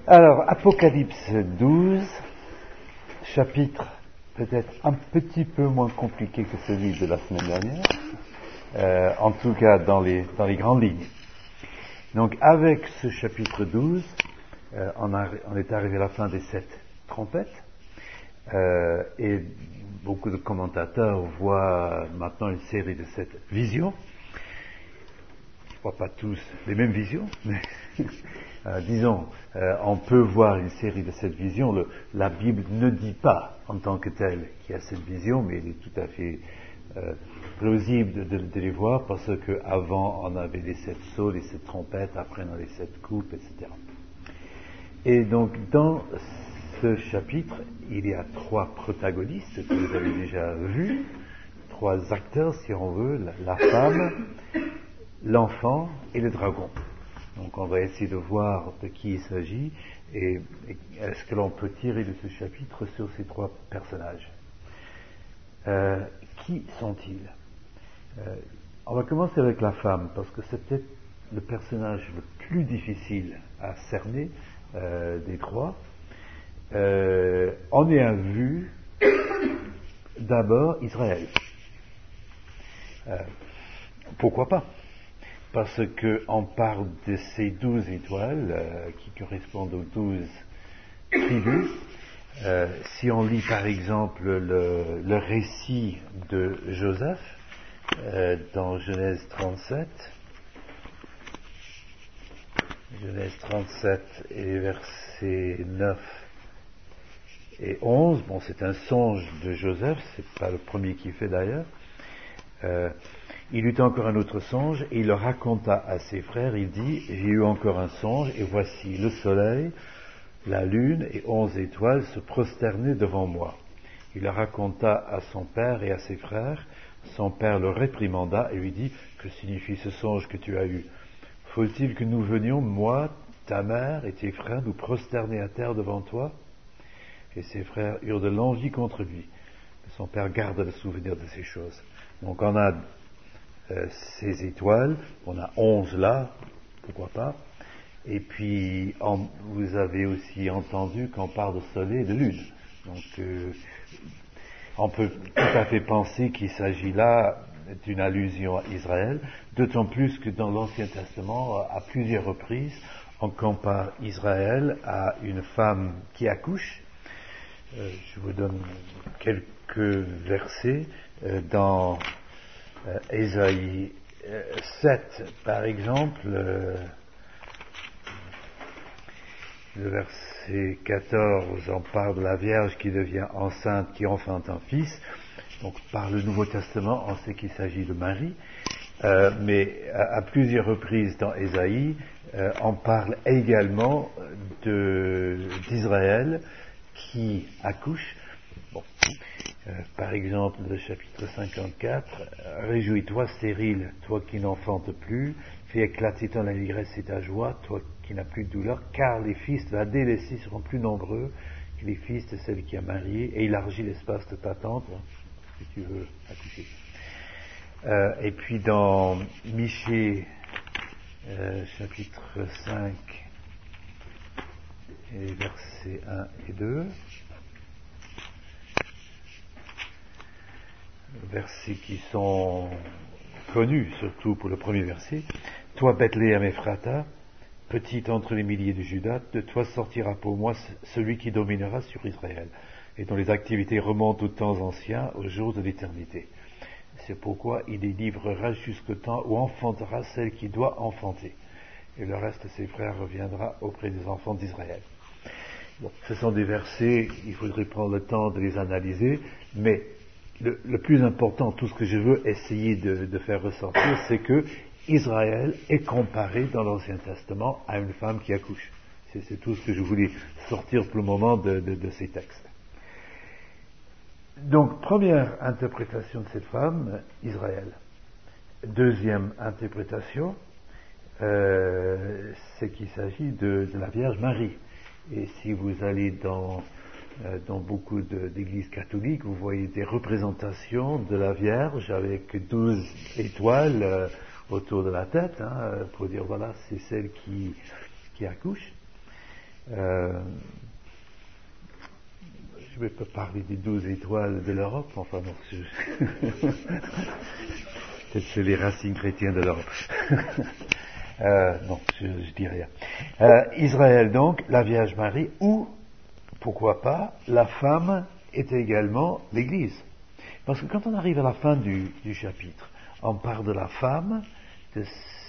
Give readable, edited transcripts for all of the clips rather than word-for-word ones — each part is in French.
Alors, Apocalypse 12, chapitre peut-être un petit peu moins compliqué que celui de la semaine dernière, en tout cas dans les grandes lignes. Donc, avec ce chapitre 12, on est arrivé à la fin des 7 trompettes, et beaucoup de commentateurs voient maintenant une série de 7 visions. Je ne vois pas tous les mêmes visions, mais disons, on peut voir une série de cette vision. La Bible ne dit pas en tant que telle qu'il y a cette vision, mais il est tout à fait plausible de les voir, parce qu'avant on avait les 7 sceaux, les 7 trompettes, après on a les 7 coupes, etc. Et donc dans ce chapitre, il y a 3 protagonistes que vous avez déjà vus, 3 acteurs si on veut, la femme, l'enfant et le dragon. Donc on va essayer de voir de qui il s'agit et ce que l'on peut tirer de ce chapitre sur ces 3 personnages. Qui sont-ils? On va commencer avec la femme, parce que c'est peut-être le personnage le plus difficile à cerner des 3. On est à vue d'abord Israël. Pourquoi pas? Parce qu'on parle de ces 12 étoiles qui correspondent aux 12 tribus. Si on lit par exemple le récit de Joseph dans Genèse 37 et versets 9 et 11, bon, c'est un songe de Joseph, c'est pas le premier qu'il fait d'ailleurs. Il eut encore un autre songe, et il le raconta à ses frères. Il dit: j'ai eu encore un songe, et voici le soleil, la lune et 11 étoiles se prosternaient devant moi. Il le raconta à son père et à ses frères. Son père le réprimanda et lui dit: que signifie ce songe que tu as eu? Faut-il que nous venions, moi, ta mère et tes frères, nous prosterner à terre devant toi? Et ses frères eurent de l'envie contre lui. Mais son père garda le souvenir de ces choses. Donc on a ces étoiles, on a 11 là, pourquoi pas. Et puis vous avez aussi entendu qu'on parle de soleil et de lune. Donc on peut tout à fait penser qu'il s'agit là d'une allusion à Israël, d'autant plus que dans l'Ancien Testament, à plusieurs reprises, on compare Israël à une femme qui accouche. Je vous donne quelques versets dans Ésaïe 7, par exemple, le verset 14, on parle de la Vierge qui devient enceinte, qui enfante un fils. Donc par le Nouveau Testament, on sait qu'il s'agit de Marie, mais à plusieurs reprises dans Ésaïe, on parle également d'Israël qui accouche. Bon. Par exemple, le chapitre 54, réjouis-toi stérile, toi qui n'enfantes plus, fais éclater ton allégresse et ta joie, toi qui n'as plus de douleur, car les fils de la délaissée seront plus nombreux que les fils de celle qui a marié, et élargis l'espace de ta tente, si tu veux accoucher. Et puis dans Michée, chapitre 5, et versets 1 et 2, versets qui sont connus, surtout pour le premier verset. Toi, Bethléem Ephrata, petite entre les milliers de Juda, de toi sortira pour moi celui qui dominera sur Israël, et dont les activités remontent aux temps anciens, aux jours de l'éternité. C'est pourquoi il les livrera jusqu'au temps où enfantera celle qui doit enfanter, et le reste de ses frères reviendra auprès des enfants d'Israël. Bon, ce sont des versets, il faudrait prendre le temps de les analyser, mais le plus important, tout ce que je veux essayer de faire ressortir, c'est que Israël est comparé dans l'Ancien Testament à une femme qui accouche. C'est tout ce que je voulais sortir pour le moment de ces textes. Donc, première interprétation de cette femme, Israël. Deuxième interprétation, c'est qu'il s'agit de la Vierge Marie. Et si vous allez dans beaucoup d'églises catholiques, vous voyez des représentations de la Vierge avec 12 étoiles autour de la tête, pour dire voilà, c'est celle qui accouche. Je ne vais pas parler des 12 étoiles de l'Europe, enfin non, peut-être c'est les racines chrétiennes de l'Europe. Non, je dis rien. Israël donc, la Vierge Marie, ou, pourquoi pas, la femme est également l'Église. Parce que quand on arrive à la fin du chapitre, on parle de la femme, de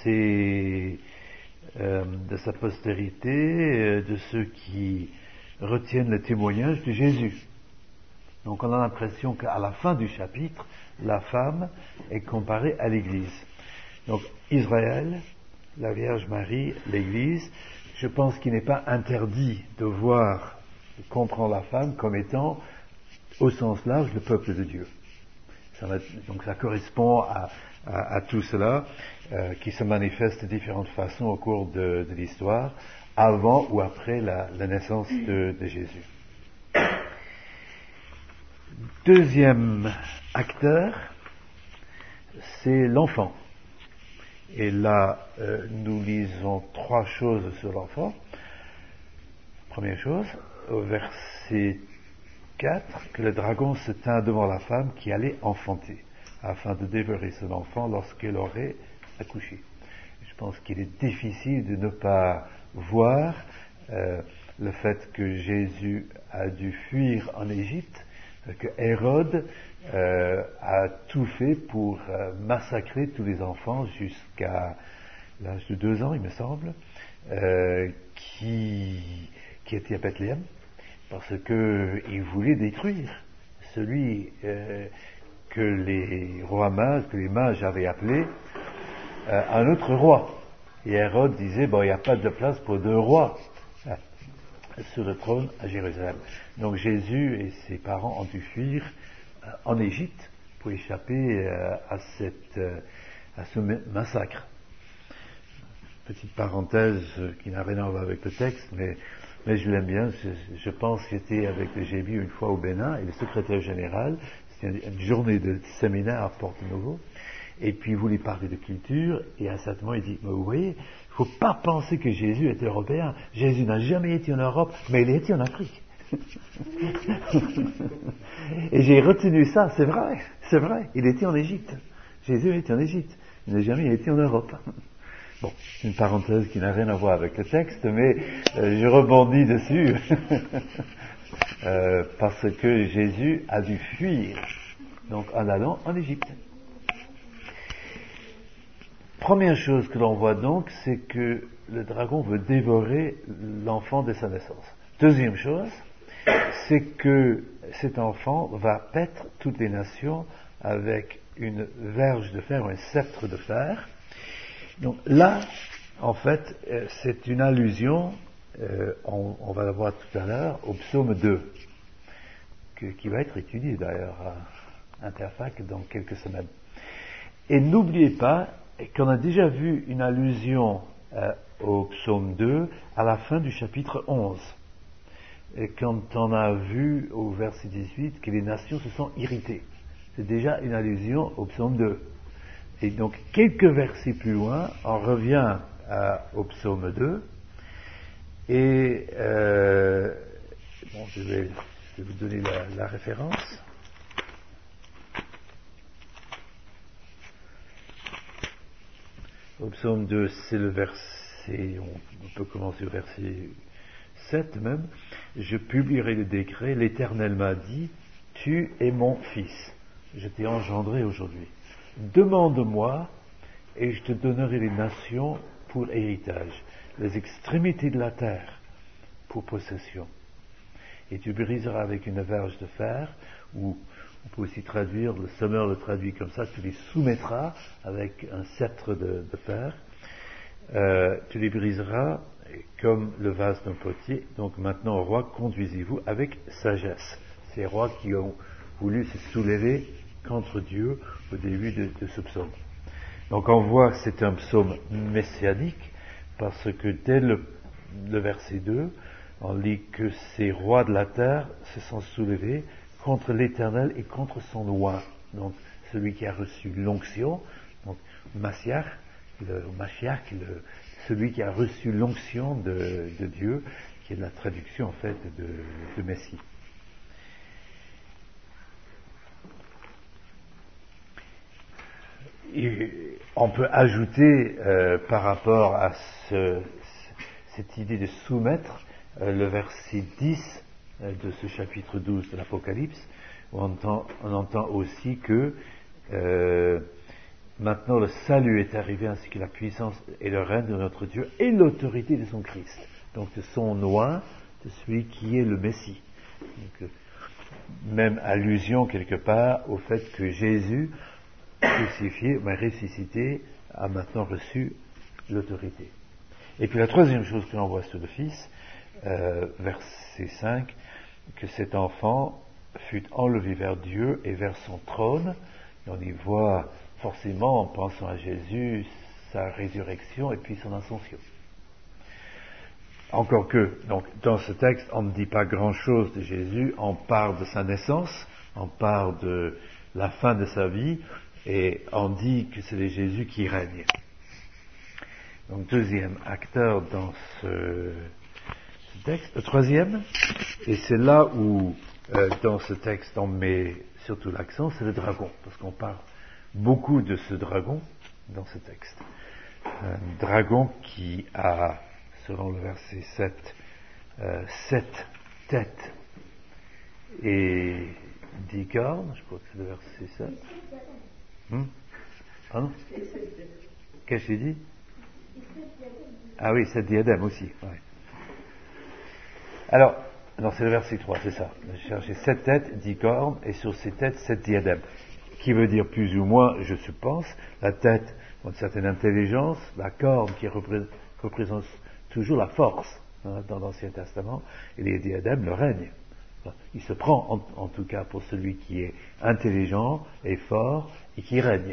sa postérité, de ceux qui retiennent le témoignage de Jésus. Donc on a l'impression qu'à la fin du chapitre, la femme est comparée à l'Église. Donc Israël, la Vierge Marie, l'Église, je pense qu'il n'est pas interdit de voir, de comprendre la femme comme étant, au sens large, le peuple de Dieu. Donc ça correspond à tout cela qui se manifeste de différentes façons au cours de l'histoire, avant ou après la naissance de Jésus. Deuxième acteur, c'est l'enfant. Et là, nous lisons 3 choses sur l'enfant. Première chose, au verset 4, que le dragon se tint devant la femme qui allait enfanter, afin de dévorer son enfant lorsqu'elle aurait accouché. Je pense qu'il est difficile de ne pas voir le fait que Jésus a dû fuir en Égypte, que Hérode a tout fait pour massacrer tous les enfants jusqu'à l'âge de 2 ans, il me semble, qui étaient à Bethléem, parce qu'il voulait détruire celui que les rois mages, que les mages avaient appelé un autre roi. Et Hérode disait, il n'y a pas de place pour 2 rois sur le trône à Jérusalem. Donc Jésus et ses parents ont dû fuir en Égypte pour échapper à ce massacre. Petite parenthèse qui n'a rien à voir avec le texte, mais je l'aime bien. Je pense que j'étais avec le GBI une fois au Bénin, et le secrétaire général, c'était une journée de séminaire à Porto-Novo, et puis il voulait parler de culture, et à un certain moment il dit, mais vous voyez, il ne faut pas penser que Jésus est européen. Jésus n'a jamais été en Europe, mais il a été en Afrique. Et j'ai retenu ça, c'est vrai, il était en Égypte. Jésus était en Égypte, il n'a jamais été en Europe. Bon, c'est une parenthèse qui n'a rien à voir avec le texte, mais je rebondis dessus, parce que Jésus a dû fuir, donc en allant en Égypte. Première chose que l'on voit donc, c'est que le dragon veut dévorer l'enfant dès sa naissance. Deuxième chose, c'est que cet enfant va paître toutes les nations avec une verge de fer, un sceptre de fer. Donc là, en fait, c'est une allusion, on va la voir tout à l'heure, au psaume 2, qui va être étudié d'ailleurs à Interfac dans quelques semaines. Et n'oubliez pas qu'on a déjà vu une allusion au psaume 2 à la fin du chapitre 11. Et quand on a vu au verset 18 que les nations se sont irritées. C'est déjà une allusion au psaume 2. Et donc, quelques versets plus loin, on revient au psaume 2. Et, je vais vous donner la référence. Au psaume 2, c'est le verset, on peut commencer au verset 7 même. Je publierai le décret, l'Éternel m'a dit, tu es mon fils, je t'ai engendré aujourd'hui. Demande-moi, et je te donnerai les nations pour héritage, les extrémités de la terre pour possession. Et tu briseras avec une verge de fer, ou on peut aussi traduire, le Sommer le traduit comme ça, tu les soumettras avec un sceptre de fer, tu les briseras comme le vase d'un potier. Donc maintenant, roi, conduisez-vous avec sagesse. Ces rois qui ont voulu se soulever contre Dieu au début de ce psaume. Donc on voit que c'est un psaume messianique, parce que dès le verset 2, on lit que ces rois de la terre se sont soulevés contre l'Éternel et contre son oint. Donc celui qui a reçu l'onction, donc Mashiach, celui qui a reçu l'onction de Dieu, qui est la traduction en fait de Messie. Et on peut ajouter par rapport à cette idée de soumettre le verset 10 de ce chapitre 12 de l'Apocalypse, où on entend aussi que maintenant le salut est arrivé, ainsi que la puissance et le règne de notre Dieu et l'autorité de son Christ, donc de son oint, de celui qui est le Messie. Donc, même allusion quelque part au fait que Jésus, crucifié, mais ressuscité, a maintenant reçu l'autorité. Et puis la troisième chose que l'on voit sur le Fils, verset 5, que cet enfant fut enlevé vers Dieu et vers son trône. Et on y voit forcément, en pensant à Jésus, sa résurrection et puis son ascension. Encore que, donc, dans ce texte, on ne dit pas grand-chose de Jésus, on parle de sa naissance, on parle de la fin de sa vie, et on dit que c'est Jésus qui règne. Donc, deuxième acteur dans ce texte. Le troisième, et c'est là où, dans ce texte, on met surtout l'accent, c'est le dragon, parce qu'on parle beaucoup de ce dragon dans ce texte. Un dragon qui a, selon le verset 7, 7 têtes et 10 cornes, je crois que c'est le verset 7. Pardon? Qu'est-ce que j'ai dit? Ah oui, 7 diadèmes aussi. Ouais. Alors, non, c'est le verset 3, c'est ça. J'ai cherché 7 têtes, 10 cornes, et sur ces têtes, 7 diadèmes. Qui veut dire plus ou moins, je suppose, la tête une certaine intelligence, la corne qui représente toujours la force dans l'Ancien Testament, et les diadèmes, le règne. Il se prend en tout cas pour celui qui est intelligent et fort et qui règne.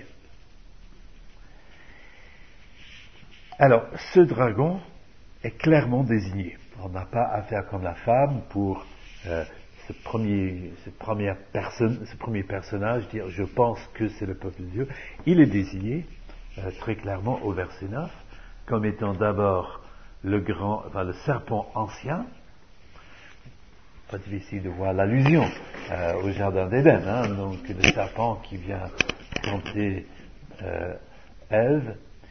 Alors, ce dragon est clairement désigné. On n'a pas affaire comme la femme pour ce premier personnage dire je pense que c'est le peuple de Dieu. Il est désigné très clairement au verset 9 comme étant d'abord le serpent ancien. Pas difficile de voir l'allusion au jardin d'Éden, donc le serpent qui vient tenter Ève.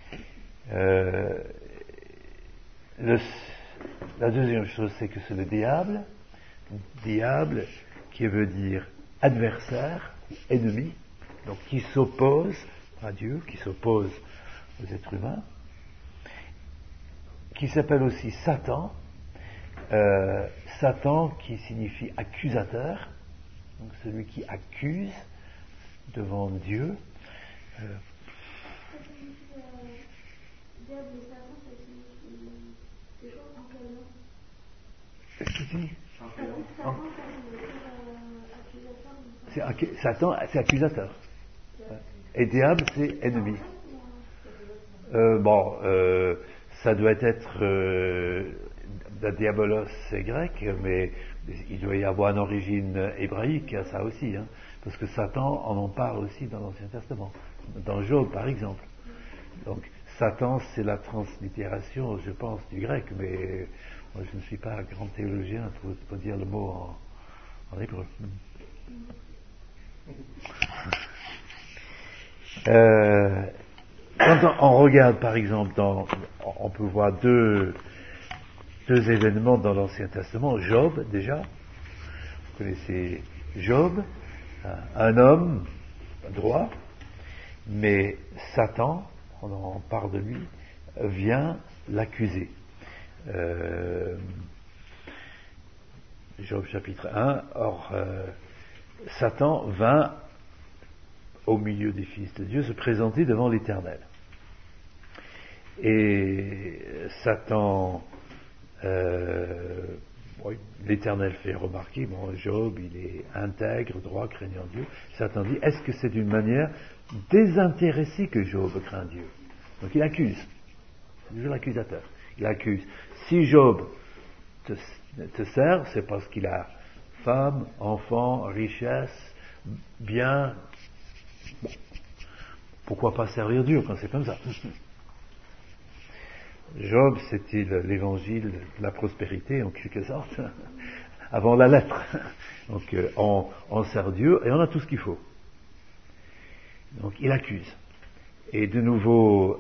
La deuxième chose, c'est que c'est le diable qui veut dire adversaire, ennemi, donc qui s'oppose à Dieu, qui s'oppose aux êtres humains, qui s'appelle aussi Satan, Satan qui signifie accusateur, donc celui qui accuse devant Dieu. Qu'est-ce qu'il dit? Satan, c'est accusateur. Et diable, c'est ennemi. Ça doit être la diabolos, c'est grec, mais il doit y avoir une origine hébraïque à ça aussi, parce que Satan, on en parle aussi dans l'Ancien Testament, dans Job par exemple. Donc Satan, c'est la translittération, je pense, du grec, mais moi je ne suis pas un grand théologien pour dire le mot en hébreu. Quand on regarde par exemple, on peut voir deux événements dans l'Ancien Testament. Job, déjà, vous connaissez Job, un homme droit, mais Satan, on en parle de lui, vient l'accuser. Job chapitre 1, or Satan vint au milieu des fils de Dieu se présenter devant l'Éternel. Et Satan, l'Éternel fait remarquer, Job, il est intègre, droit, craignant Dieu. Satan dit, est-ce que c'est d'une manière désintéressée que Job craint Dieu? Donc il accuse, c'est toujours l'accusateur. Il accuse. Si Job te sert, c'est parce qu'il a femme, enfant, richesse, bien. Bon. Pourquoi pas servir Dieu quand c'est comme ça? Job, c'était l'évangile de la prospérité, en quelque sorte, avant la lettre. Donc, on sert Dieu et on a tout ce qu'il faut. Donc, il accuse. Et de nouveau,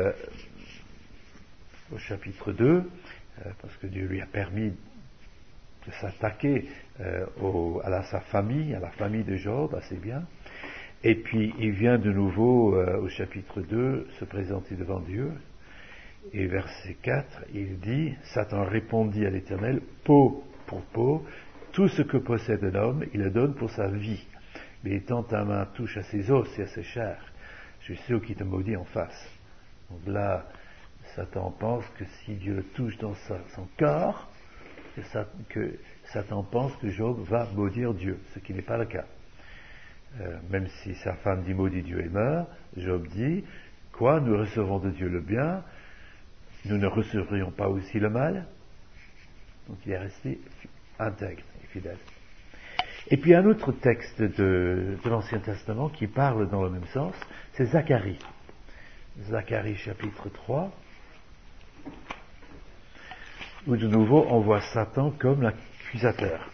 au chapitre 2, parce que Dieu lui a permis de s'attaquer à sa famille, à la famille de Job, assez bien. Et puis, il vient de nouveau, au chapitre 2, se présenter devant Dieu. Et verset 4, il dit, Satan répondit à l'Éternel, peau pour peau, tout ce que possède l'homme, il le donne pour sa vie. Mais tant ta main touche à ses os et à ses chairs, je suis sûr qu'il te maudit en face. Donc là, Satan pense que si Dieu le touche dans son corps, que Satan pense que Job va maudire Dieu, ce qui n'est pas le cas. Même si sa femme dit maudit Dieu et meurt, Job dit, quoi, nous recevons de Dieu le bien, nous ne recevrions pas aussi le mal? Donc il est resté intègre et fidèle. Et puis un autre texte de l'Ancien Testament qui parle dans le même sens, c'est Zacharie. Zacharie chapitre 3, où de nouveau on voit Satan comme l'accusateur.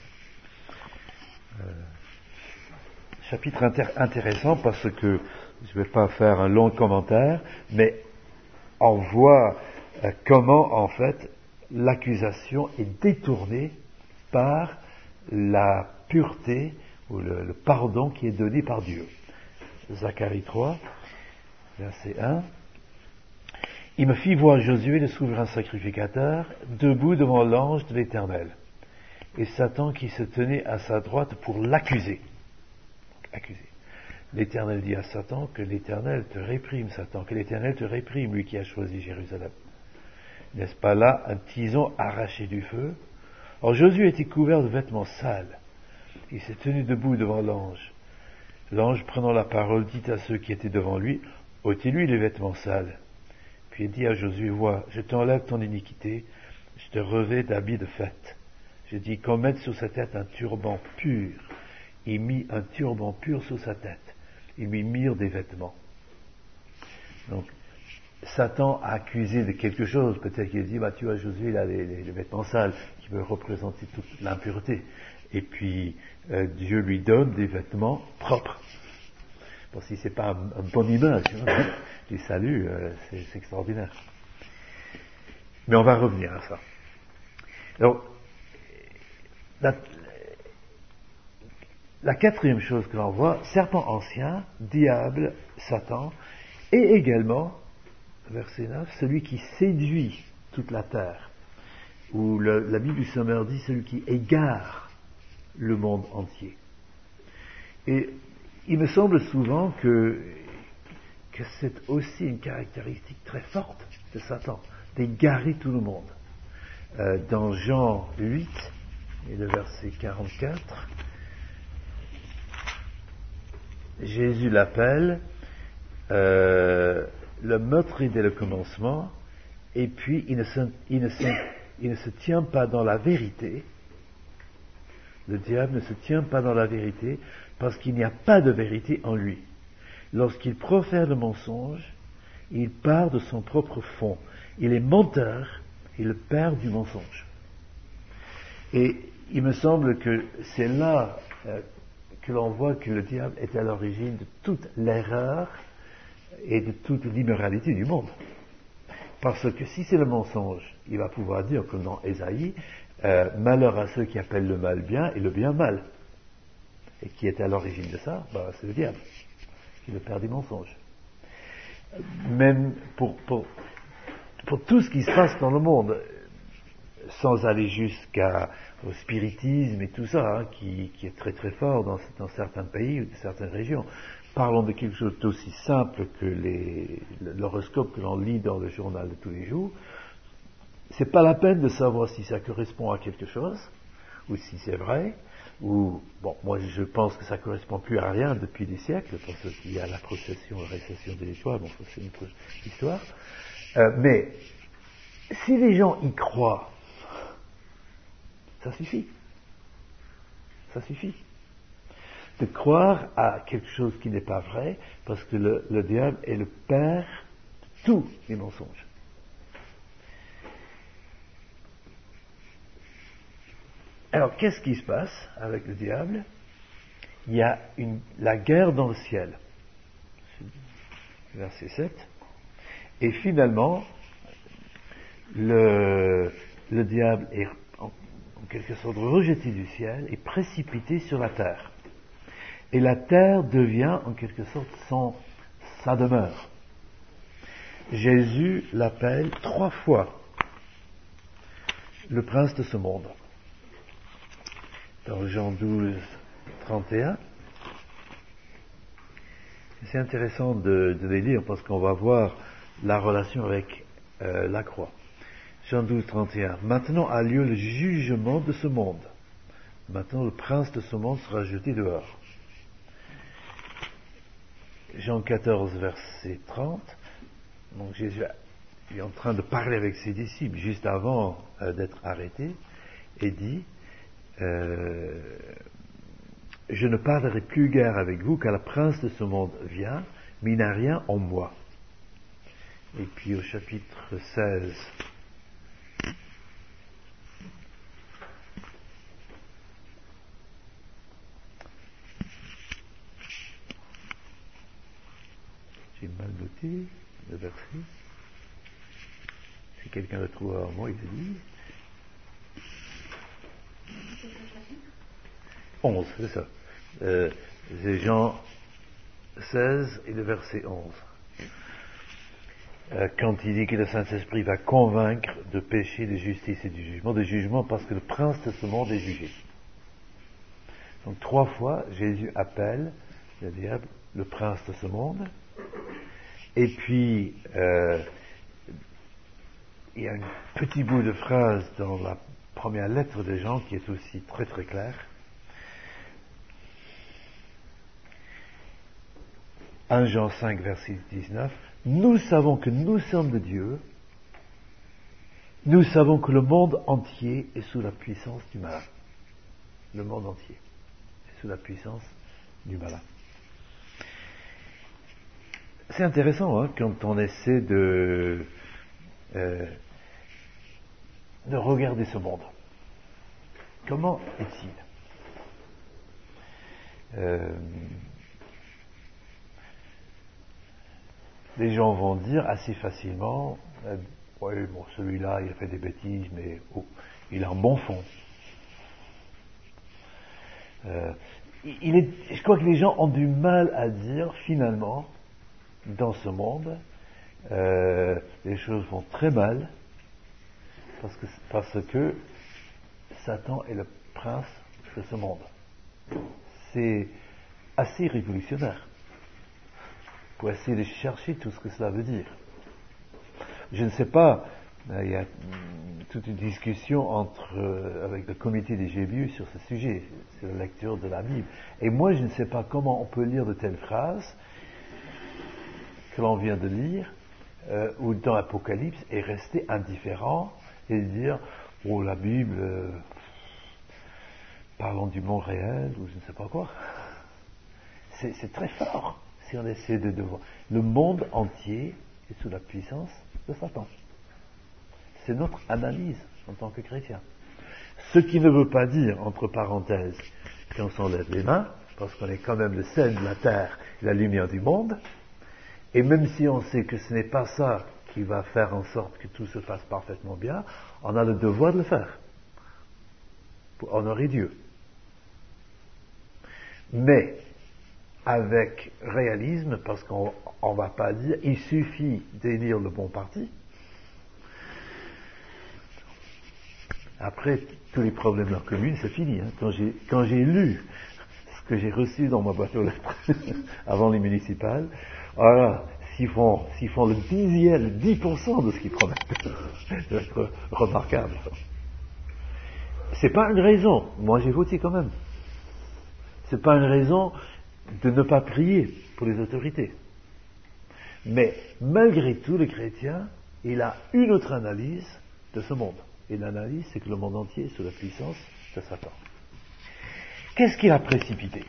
Chapitre intéressant parce que je ne vais pas faire un long commentaire, mais on voit comment en fait l'accusation est détournée par la pureté ou le pardon qui est donné par Dieu. Zacharie 3, verset 1. Il me fit voir Josué, le souverain sacrificateur, debout devant l'ange de l'Éternel, et Satan qui se tenait à sa droite pour l'accuser. Accuser. L'Éternel dit à Satan que l'Éternel te réprime, Satan, que l'Éternel te réprime, lui qui a choisi Jérusalem. N'est-ce pas là un tison arraché du feu? Or Josué était couvert de vêtements sales. Il s'est tenu debout devant l'ange. L'ange, prenant la parole, dit à ceux qui étaient devant lui, ôtez-lui les vêtements sales. Puis il dit à Josué, vois, je t'enlève ton iniquité, je te revêts d'habits de fête. Je dis qu'on mette sur sa tête un turban pur. Il mit un turban pur sur sa tête. Ils lui mirent des vêtements. Donc, Satan a accusé de quelque chose. Peut-être qu'il a dit, tu vois, Josué, il a les vêtements sales qui peuvent représenter toute l'impureté. Et puis, Dieu lui donne des vêtements propres. Bon, si c'est pas une bonne image, les saluts, c'est extraordinaire. Mais on va revenir à ça. Alors, la quatrième chose que l'on voit, serpent ancien, diable, Satan, et également, verset 9, celui qui séduit toute la terre, où la Bible du Sommaire dit celui qui égare le monde entier. Et il me semble souvent que c'est aussi une caractéristique très forte de Satan, d'égarer tout le monde. Dans Jean 8, et le verset 44, Jésus l'appelle le meurtrier dès le commencement, et puis il ne se tient pas dans la vérité. Le diable ne se tient pas dans la vérité parce qu'il n'y a pas de vérité en lui. Lorsqu'il profère le mensonge, il part de son propre fond. Il est menteur, il est le père du mensonge. Et il me semble que c'est là que l'on voit que le diable est à l'origine de toute l'erreur et de toute l'immoralité du monde. Parce que si c'est le mensonge, il va pouvoir dire, comme dans Ésaïe, malheur à ceux qui appellent le mal bien et le bien mal. Et qui est à l'origine de ça, c'est le diable, qui est le père du mensonge. Même pour tout ce qui se passe dans le monde, sans aller jusqu'au spiritisme et tout ça, qui est très très fort dans certains pays ou dans certaines régions. Parlons de quelque chose d'aussi simple que l'horoscope que l'on lit dans le journal de tous les jours. C'est pas la peine de savoir si ça correspond à quelque chose, ou si c'est vrai, ou, moi je pense que ça correspond plus à rien depuis des siècles, parce qu'il y a la procession et récession des étoiles, ça c'est une autre histoire. Mais, si les gens y croient, ça suffit. Ça suffit. De croire à quelque chose qui n'est pas vrai, parce que le diable est le père de tous les mensonges. Alors, qu'est-ce qui se passe avec le diable? Il y a la guerre dans le ciel. Verset 7. Et finalement, le diable est en quelque sorte rejeté du ciel et précipité sur la terre. Et la terre devient en quelque sorte sa demeure. Jésus l'appelle 3 fois le prince de ce monde. Dans Jean 12, 31. C'est intéressant de les lire parce qu'on va voir la relation avec la croix. Jean 12, 31. Maintenant a lieu le jugement de ce monde. Maintenant le prince de ce monde sera jeté dehors. Jean 14, verset 30. Donc Jésus est en train de parler avec ses disciples juste avant d'être arrêté et dit je ne parlerai plus guère avec vous car le prince de ce monde vient, mais il n'a rien en moi. Et puis au chapitre 16, j'ai mal noté le verset. Si quelqu'un le trouve avant moi, il le dit. 11, c'est ça. C'est Jean 16 et le verset 11. Quand il dit que le Saint-Esprit va convaincre de péché, de justice et du jugement. De jugement parce que le prince de ce monde est jugé. Donc 3 fois, Jésus appelle le diable le prince de ce monde. Et puis, il y a un petit bout de phrase dans la première lettre de Jean qui est aussi très très clair. 1 Jean 5, verset 19. Nous savons que nous sommes de Dieu. Nous savons que le monde entier est sous la puissance du malin. Le monde entier est sous la puissance du malin. C'est intéressant quand on essaie de regarder ce monde. Comment est-il? Les gens vont dire assez facilement oui, bon, celui-là, il a fait des bêtises, mais il a un bon fond. Je crois que les gens ont du mal à dire, finalement, dans ce monde, les choses vont très mal, parce que Satan est le prince de ce monde. C'est assez révolutionnaire pour essayer de chercher tout ce que cela veut dire. Je ne sais pas, il y a toute une discussion avec le comité des GBU sur ce sujet, sur la lecture de la Bible. Et moi, je ne sais pas comment on peut lire de telles phrases que l'on vient de lire, ou dans l'Apocalypse, et rester indifférent et dire, oh, la Bible, parlons du monde réel, ou je ne sais pas quoi. C'est très fort, si on essaie de voir. Le monde entier est sous la puissance de Satan. C'est notre analyse en tant que chrétien. Ce qui ne veut pas dire, entre parenthèses, qu'on s'enlève les mains, parce qu'on est quand même le sel de la terre et la lumière du monde, et même si on sait que ce n'est pas ça qui va faire en sorte que tout se fasse parfaitement bien, on a le devoir de le faire, pour honorer Dieu. Mais, avec réalisme, parce qu'on ne va pas dire, il suffit d'élire le bon parti. Après, tous les problèmes de la commune, c'est fini. Quand j'ai lu ce que j'ai reçu dans ma boîte aux lettres avant les municipales, voilà, s'ils font le 10% de ce qu'ils promettent, ça va être remarquable. C'est pas une raison. Moi, j'ai voté quand même. C'est pas une raison de ne pas prier pour les autorités. Mais malgré tout, le chrétien, il a une autre analyse de ce monde. Et l'analyse, c'est que le monde entier est sous la puissance de Satan. Qu'est-ce qu'il a précipité?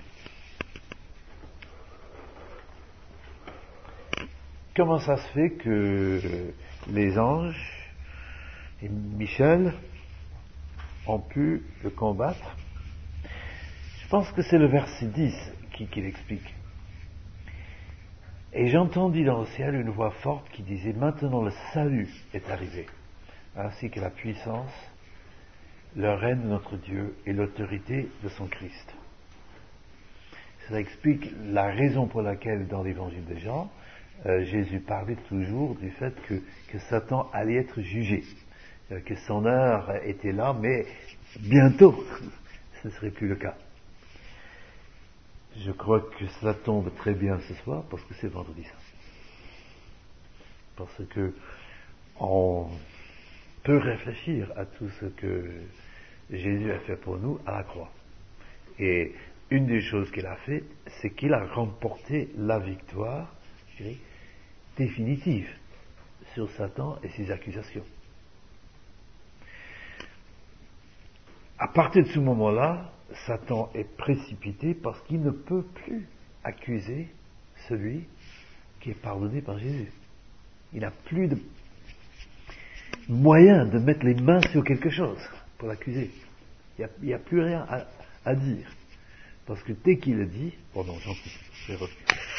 Comment ça se fait que les anges et Michel ont pu le combattre. Je pense que c'est le verset 10 qui l'explique. Et j'entendis dans le ciel une voix forte qui disait, maintenant le salut est arrivé, ainsi que la puissance, le règne de notre Dieu et l'autorité de son Christ. Ça explique la raison pour laquelle dans l'évangile de Jean, Jésus parlait toujours du fait que Satan allait être jugé, que son heure était là, mais bientôt, ce ne serait plus le cas. Je crois que cela tombe très bien ce soir, parce que c'est vendredi saint. Parce que on peut réfléchir à tout ce que Jésus a fait pour nous à la croix. Et une des choses qu'il a fait, c'est qu'il a remporté la victoire, je dirais, définitive sur Satan et ses accusations. À partir de ce moment-là, Satan est précipité parce qu'il ne peut plus accuser celui qui est pardonné par Jésus. Il n'a plus de moyen de mettre les mains sur quelque chose pour l'accuser. Il n'y a plus rien à dire. Parce que dès qu'il le dit, oh non, j'en prie,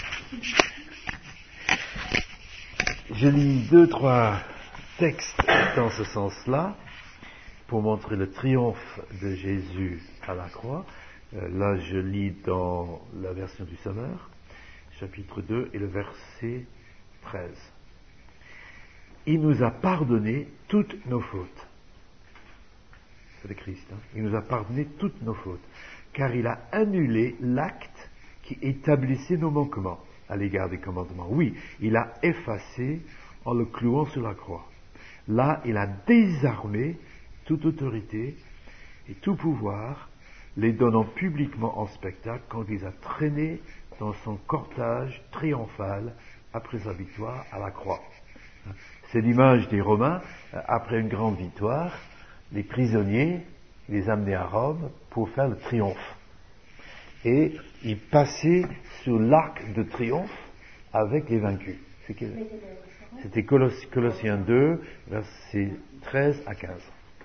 je lis 2-3 textes dans ce sens-là pour montrer le triomphe de Jésus à la croix. Là, je lis dans la version du Sommeur, chapitre 2 et le verset 13. Il nous a pardonné toutes nos fautes. C'est le Christ, hein? Il nous a pardonné toutes nos fautes, car il a annulé l'acte qui établissait nos manquements à l'égard des commandements. Oui, il a effacé en le clouant sur la croix. Là, il a désarmé toute autorité et tout pouvoir, les donnant publiquement en spectacle quand il les a traînés dans son cortège triomphal après sa victoire à la croix. C'est l'image des Romains, après une grande victoire, les prisonniers, ils les amenaient à Rome pour faire le triomphe. Et ils passaient sur l'arc de triomphe avec les vaincus. C'était Colossiens 2, versets 13 à 15.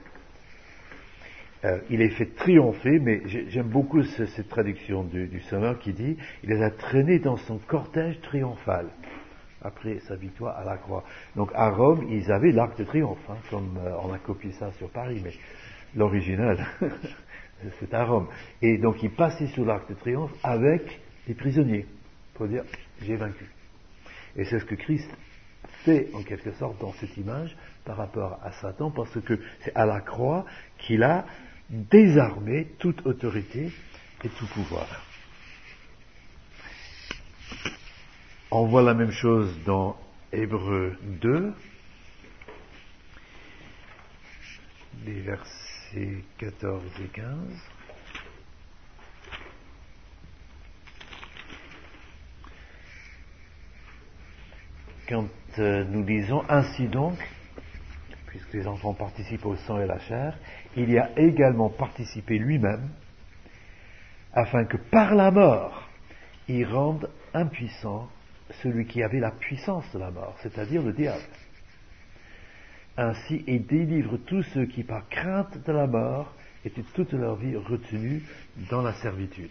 Il est fait triompher, mais j'aime beaucoup cette traduction du Sommeur qui dit, il les a traînés dans son cortège triomphal, après sa victoire à la croix. Donc à Rome, ils avaient l'arc de triomphe, hein, comme on a copié ça sur Paris, mais l'original, c'est à Rome. Et donc ils passaient sur l'arc de triomphe avec les prisonniers, pour dire, j'ai vaincu. Et c'est ce que Christ fait en quelque sorte dans cette image par rapport à Satan, parce que c'est à la croix qu'il a désarmé toute autorité et tout pouvoir. On voit la même chose dans Hébreux 2, les versets 14 et 15. Quand nous lisons « Ainsi donc, puisque les enfants participent au sang et à la chair, il y a également participé lui-même, afin que par la mort, il rende impuissant celui qui avait la puissance de la mort, c'est-à-dire le diable. Ainsi, il délivre tous ceux qui, par crainte de la mort, étaient toute leur vie retenus dans la servitude.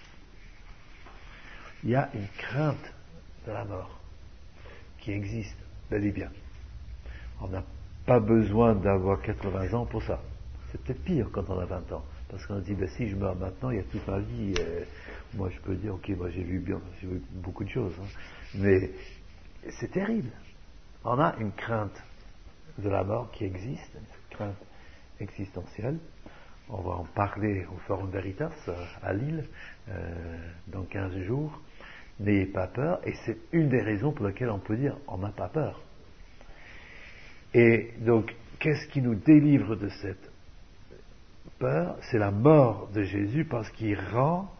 Il y a une crainte de la mort qui existe, bel et bien. On n'a pas besoin d'avoir 80 ans pour ça. C'est peut-être pire quand on a 20 ans. Parce qu'on se dit, si je meurs maintenant, il y a toute ma vie. Moi, je peux dire, ok, moi j'ai vu beaucoup de choses. Hein. Mais c'est terrible. On a une crainte de la mort qui existe, une crainte existentielle. On va en parler au Forum Veritas à Lille dans 15 jours. N'ayez pas peur, et c'est une des raisons pour lesquelles on peut dire on n'a pas peur. Et donc, qu'est-ce qui nous délivre de cette peur? C'est la mort de Jésus, parce qu'il rend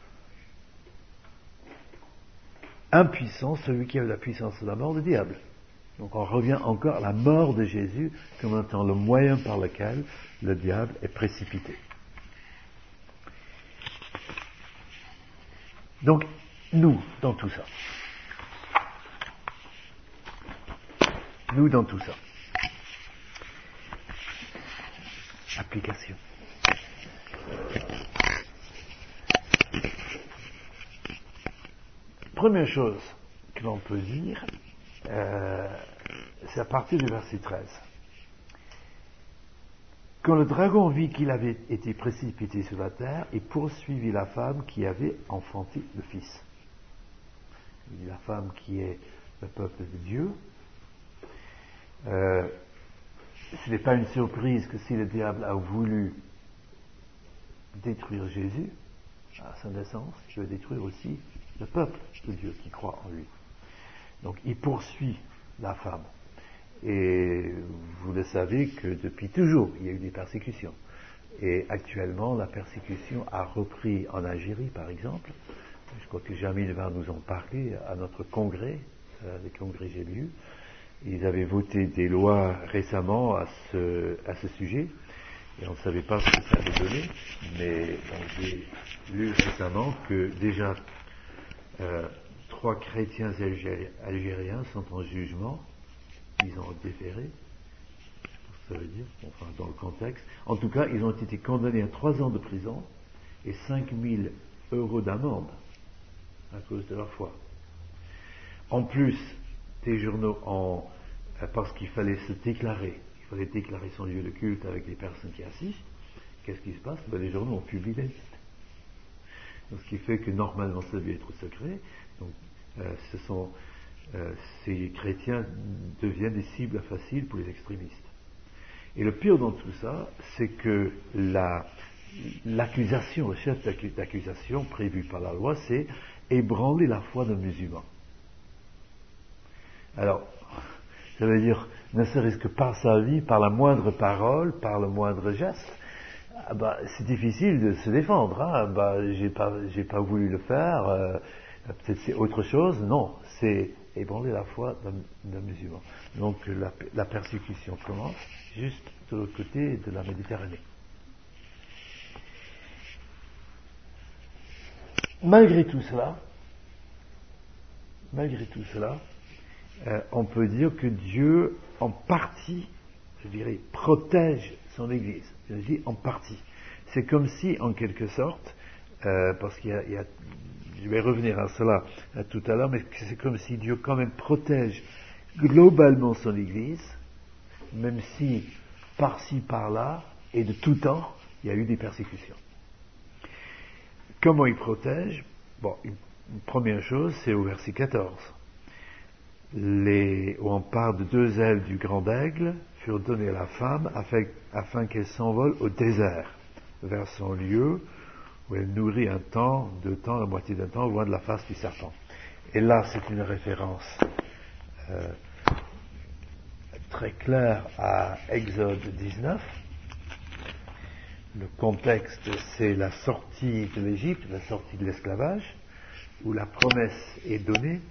impuissant celui qui a la puissance de la mort, le diable. Donc on revient encore à la mort de Jésus comme étant le moyen par lequel le diable est précipité. Donc, nous, dans tout ça. Application. première chose que l'on peut dire, c'est à partir du verset 13. Quand le dragon vit qu'il avait été précipité sur la terre, il poursuivit la femme qui avait enfanté le fils. La femme qui est le peuple de Dieu. Ce n'est pas une surprise que si le diable a voulu détruire Jésus, à sa naissance, il veut détruire aussi le peuple de Dieu qui croit en lui. Donc il poursuit la femme. Et vous le savez que depuis toujours, il y a eu des persécutions. Et actuellement, la persécution a repris en Algérie, par exemple. Je crois que Jamil va nous en parler à notre congrès, le congrès GBU. Ils avaient voté des lois récemment à ce sujet. Et on ne savait pas ce que ça allait donner. Mais j'ai lu récemment que déjà 3 chrétiens algériens sont en jugement. Ils ont déféré, ça veut dire, enfin dans le contexte. En tout cas, ils ont été condamnés à 3 ans de prison et 5 000 € d'amende à cause de leur foi. En plus, des journaux parce qu'il fallait se déclarer, il fallait déclarer son lieu de culte avec les personnes qui assistent. Qu'est-ce qui se passe? Les journaux ont publié la liste. Donc, ce qui fait que normalement ça devait être secret. Donc, ces chrétiens deviennent des cibles faciles pour les extrémistes. Et le pire dans tout ça, c'est que l'accusation, le chef d'accusation prévu par la loi, c'est ébranler la foi d'un musulman. Alors, ça veut dire, ne serait-ce que par sa vie, par la moindre parole, par le moindre geste, c'est difficile de se défendre. J'ai pas voulu le faire. Peut-être c'est autre chose. Non, c'est ébranler la foi d'un musulman. Donc la persécution commence juste de l'autre côté de la Méditerranée. Malgré tout cela, on peut dire que Dieu, en partie, je dirais, protège son Église. Je dis en partie. C'est comme si, en quelque sorte, parce qu'il y a je vais revenir à cela tout à l'heure, mais c'est comme si Dieu quand même protège globalement son Église, même si par-ci, par-là, et de tout temps, il y a eu des persécutions. Comment il protège? Une première chose, c'est au verset 14. Où on parle de 2 ailes du grand aigle furent données à la femme afin qu'elle s'envole au désert, vers son lieu, où elle nourrit 1 temps, 2 temps, la moitié d'un temps, loin de la face du serpent. Et là, c'est une référence très claire à Exode 19. Le contexte, c'est la sortie de l'Égypte, la sortie de l'esclavage, où la promesse est donnée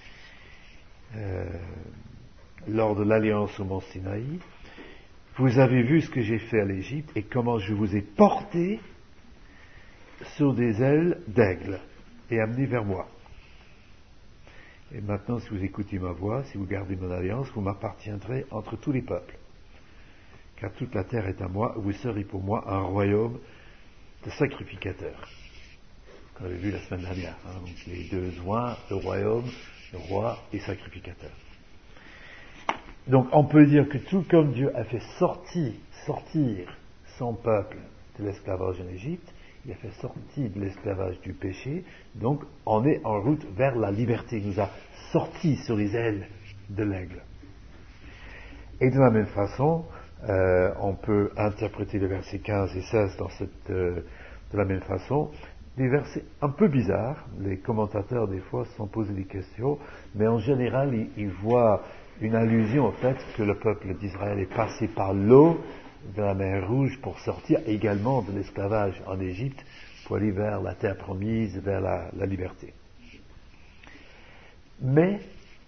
lors de l'alliance au mont Sinaï. Vous avez vu ce que j'ai fait à l'Égypte et comment je vous ai porté sur des ailes d'aigle et amené vers moi. Et maintenant, si vous écoutez ma voix, si vous gardez mon alliance, vous m'appartiendrez entre tous les peuples. Car toute la terre est à moi, vous serez pour moi un royaume de sacrificateurs. Qu'on avait vu la semaine dernière. Donc les 2 joints, le royaume, le roi et sacrificateur. Donc on peut dire que tout comme Dieu a fait sortir son peuple de l'esclavage en Égypte, il a fait sortir de l'esclavage du péché, donc on est en route vers la liberté. Il nous a sortis sur les ailes de l'aigle. Et de la même façon, on peut interpréter les versets 15 et 16 de la même façon. Des versets un peu bizarres, les commentateurs des fois se sont posés des questions, mais en général ils voient une allusion au fait que le peuple d'Israël est passé par l'eau de la mer Rouge pour sortir également de l'esclavage en Égypte, pour aller vers la terre promise, vers la liberté. Mais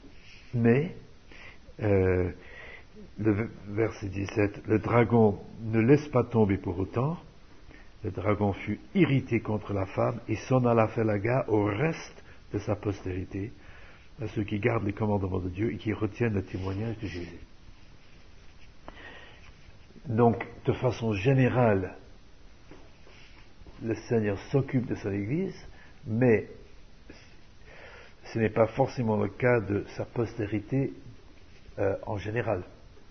le verset 17, le dragon ne laisse pas tomber pour autant. Le dragon fut irrité contre la femme et s'en alla faire la guerre au reste de sa postérité, à ceux qui gardent les commandements de Dieu et qui retiennent le témoignage de Jésus. Donc, de façon générale, le Seigneur s'occupe de son Église, mais ce n'est pas forcément le cas de sa postérité en général.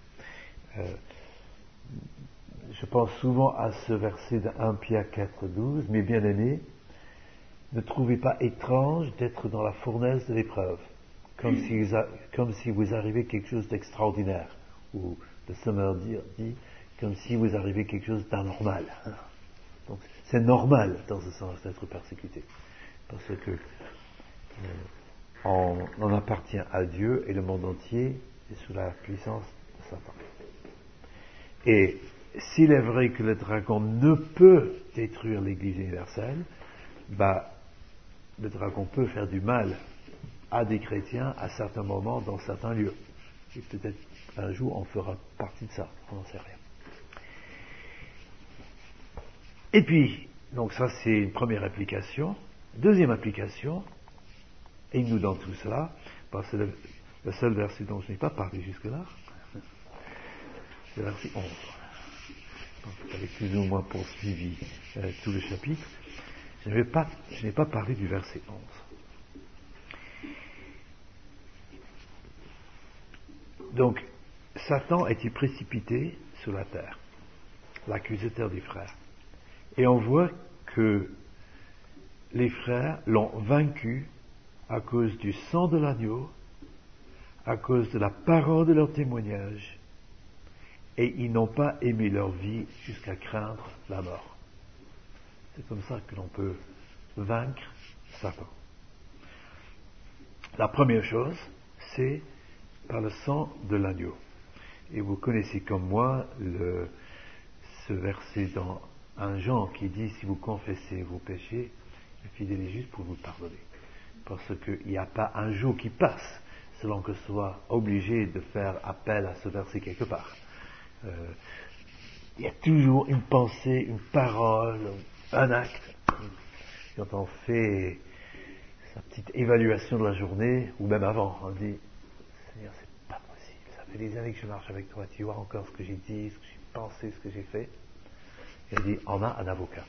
Je pense souvent à ce verset de 1 Pierre 4,12, « Mes bien-aimés, ne trouvez pas étrange d'être dans la fournaise de l'épreuve, comme si vous arrivait quelque chose d'extraordinaire. » Ou le Sommeur dit, comme si vous arrivait quelque chose d'anormal. Donc c'est normal, dans ce sens, d'être persécuté. Parce que on appartient à Dieu et le monde entier est sous la puissance de Satan. Et s'il est vrai que le dragon ne peut détruire l'Église universelle, le dragon peut faire du mal à des chrétiens à certains moments, dans certains lieux. Et peut-être un jour on fera partie de ça, on n'en sait rien. Et puis, donc ça c'est une première application. Deuxième application, et il nous donne tout cela, c'est le seul verset dont je n'ai pas parlé jusque-là, c'est le verset 11. Donc, vous avez plus ou moins poursuivi tout le chapitre. Je n'ai pas parlé du verset 11. Donc, Satan a été précipité sur la terre, l'accusateur des frères. Et on voit que les frères l'ont vaincu à cause du sang de l'agneau, à cause de la parole de leur témoignage, et ils n'ont pas aimé leur vie jusqu'à craindre la mort. C'est comme ça que l'on peut vaincre Satan. La première chose, c'est par le sang de l'agneau. Et vous connaissez comme moi ce verset dans 1 Jean qui dit, si vous confessez vos péchés, le fidèle est juste pour vous pardonner. Parce qu'il n'y a pas un jour qui passe selon que soit obligé de faire appel à ce verset quelque part. Il y a toujours une pensée, une parole, un acte. Quand on fait sa petite évaluation de la journée, ou même avant, on dit, Seigneur, c'est pas possible, ça fait des années que je marche avec toi, tu vois encore ce que j'ai dit, ce que j'ai pensé, ce que j'ai fait. Il dit, on a un avocat.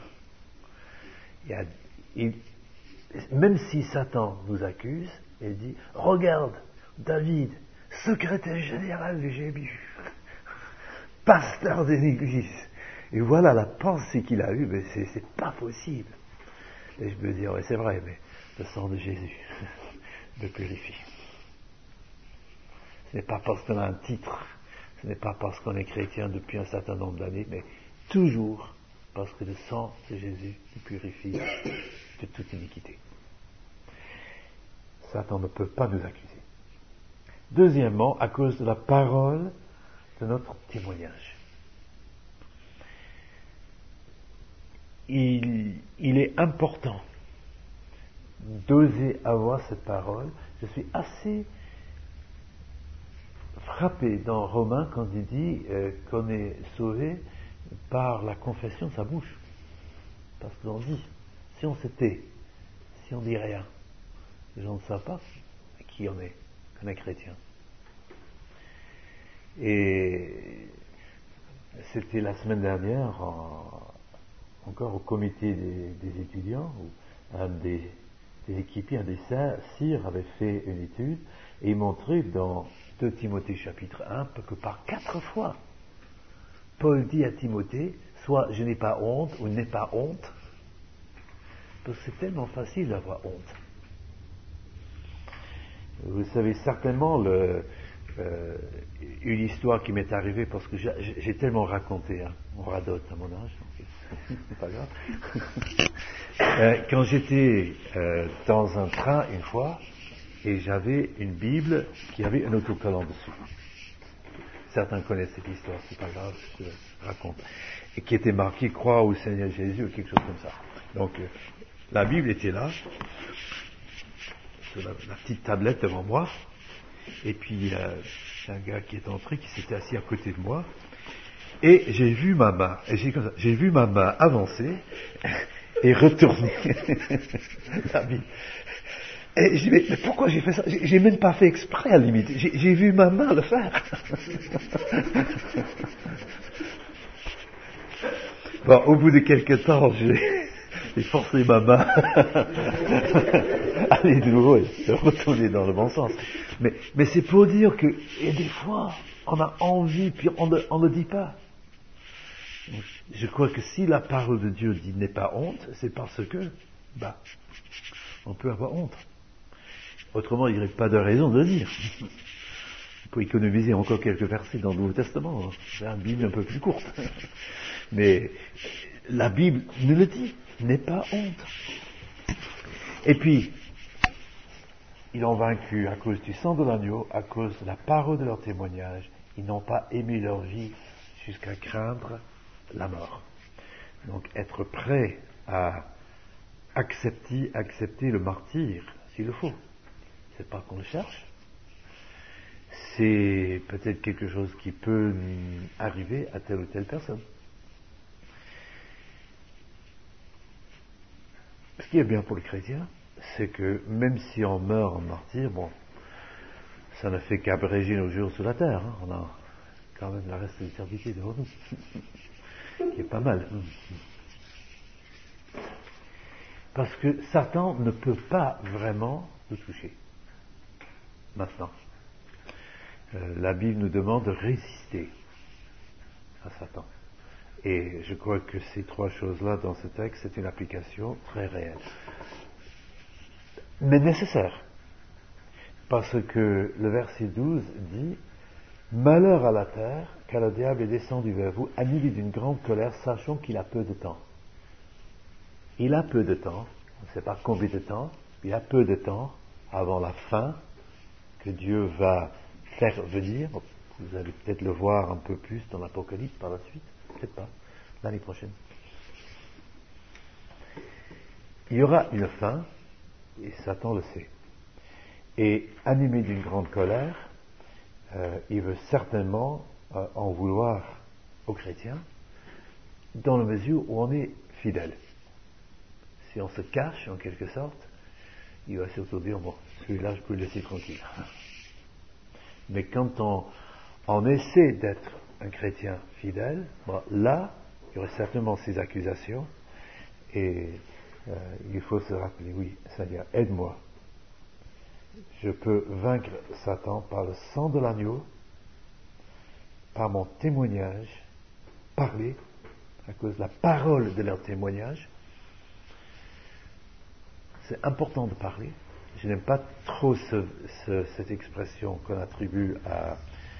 Même si Satan nous accuse, il dit, regarde, David, secrétaire général du GBU, pasteur d'une église. Et voilà la pensée qu'il a eue, mais c'est pas possible. Et je me dis, ouais, c'est vrai, mais le sang de Jésus me purifie. Ce n'est pas parce qu'on a un titre, ce n'est pas parce qu'on est chrétien depuis un certain nombre d'années, mais toujours parce que le sang de Jésus nous purifie de toute iniquité. Satan ne peut pas nous accuser. Deuxièmement, à cause de la parole de notre témoignage. Il est important d'oser avoir cette parole. Je suis assez frappé dans Romains quand il dit qu'on est sauvé par la confession de sa bouche. Parce qu'on dit, si on se tait, si on dit rien, les gens ne savent pas qui on est, qu'on est chrétien. Et c'était la semaine dernière, encore au comité des étudiants, où un des équipiers, un des sires avait fait une étude, et il montrait dans 2 Timothée chapitre 1 que par 4 fois, Paul dit à Timothée, soit je n'ai pas honte, ou n'ai pas honte, parce que c'est tellement facile d'avoir honte. Vous savez certainement une histoire qui m'est arrivée, parce que j'ai tellement raconté, hein, on radote à mon âge, c'est pas grave. Quand j'étais dans un train une fois, et j'avais une Bible qui avait un autocollant dessus. Certains connaissent cette histoire, c'est pas grave, je te raconte. Et qui était marqué croix au Seigneur Jésus ou quelque chose comme ça. Donc, la Bible était là, sur la petite tablette devant moi, et puis c'est un gars qui est entré, qui s'était assis à côté de moi, et j'ai vu ma main, avancer et retourner la Bible. Et je dis, mais pourquoi j'ai fait ça? J'ai même pas fait exprès à la limite. J'ai vu ma main le faire. Bon, au bout de quelques temps, J'ai forcé ma main à aller de nouveau et de retourner dans le bon sens. Mais c'est pour dire que, et des fois, on a envie, puis on ne le dit pas. Je crois que si la parole de Dieu dit n'aie pas honte, c'est parce que, on peut avoir honte. Autrement, il n'y aurait pas de raison de le dire. Il faut économiser encore quelques versets dans le Nouveau Testament. C'est une Bible un peu plus courte. Mais la Bible nous le dit, n'aie pas honte. Et puis, ils ont vaincu à cause du sang de l'agneau, à cause de la parole de leur témoignage. Ils n'ont pas aimé leur vie jusqu'à craindre la mort. Donc, être prêt à accepter le martyre, s'il le faut. C'est pas qu'on le cherche. C'est peut-être quelque chose qui peut arriver à telle ou telle personne. Ce qui est bien pour le chrétien, c'est que même si on meurt en martyr, ça ne fait qu'abréger nos jours sur la terre. On a quand même la reste de l'éternité devant nous, qui est pas mal. Parce que Satan ne peut pas vraiment nous toucher. Maintenant. La Bible nous demande de résister à Satan. Et je crois que ces trois choses-là dans ce texte, c'est une application très réelle. Mais nécessaire. Parce que le verset 12 dit « Malheur à la terre, car le diable est descendu vers vous, animé d'une grande colère, sachant qu'il a peu de temps. » Il a peu de temps, on ne sait pas combien de temps, il a peu de temps avant la fin que Dieu va faire venir. Vous allez peut-être le voir un peu plus dans l'Apocalypse par la suite, peut-être pas, l'année prochaine. Il y aura une fin, et Satan le sait. Et animé d'une grande colère, il veut certainement en vouloir aux chrétiens, dans la mesure où on est fidèle. Si on se cache, en quelque sorte, il va surtout dire, celui-là, je peux le laisser tranquille. Mais quand on essaie d'être un chrétien fidèle, là, il y aurait certainement ces accusations, et il faut se rappeler, oui, Seigneur, aide-moi. Je peux vaincre Satan par le sang de l'agneau, par mon témoignage, parler, à cause de la parole de leur témoignage. C'est important de parler. Je n'aime pas trop cette expression qu'on attribue à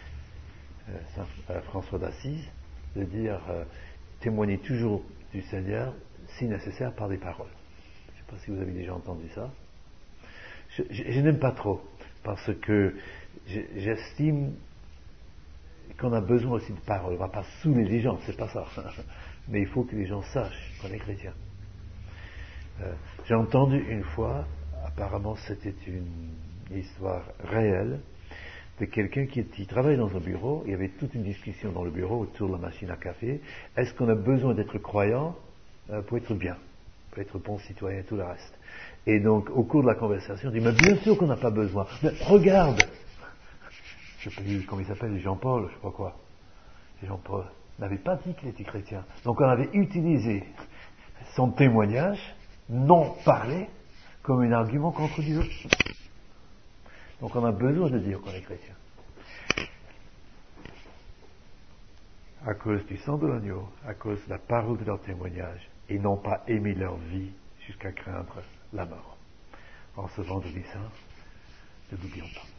François d'Assise, de dire témoigner toujours du Seigneur, si nécessaire, par des paroles. Je ne sais pas si vous avez déjà entendu ça. Je n'aime pas trop, parce que j'estime qu'on a besoin aussi de paroles. On ne va pas saouler les gens, c'est pas ça. Mais il faut que les gens sachent qu'on est chrétien. J'ai entendu une fois, apparemment c'était une histoire réelle, de quelqu'un qui travaillait dans un bureau. Il y avait toute une discussion dans le bureau autour de la machine à café. Est-ce qu'on a besoin d'être croyant pour être bien, pour être bon citoyen et tout le reste? Et donc, au cours de la conversation, on dit, mais bien sûr qu'on n'a pas besoin. Mais regarde, je ne sais plus comment il s'appelle, Jean-Paul, je ne sais pas quoi. Jean-Paul n'avait pas dit qu'il était chrétien. Donc on avait utilisé son témoignage, non parlé, comme un argument contre Dieu. Donc on a besoin de dire qu'on est chrétien. À cause du sang de l'agneau, à cause de la parole de leur témoignage, ils n'ont pas aimé leur vie jusqu'à craindre la mort. En ce vendredi saint, ne l'oublions pas.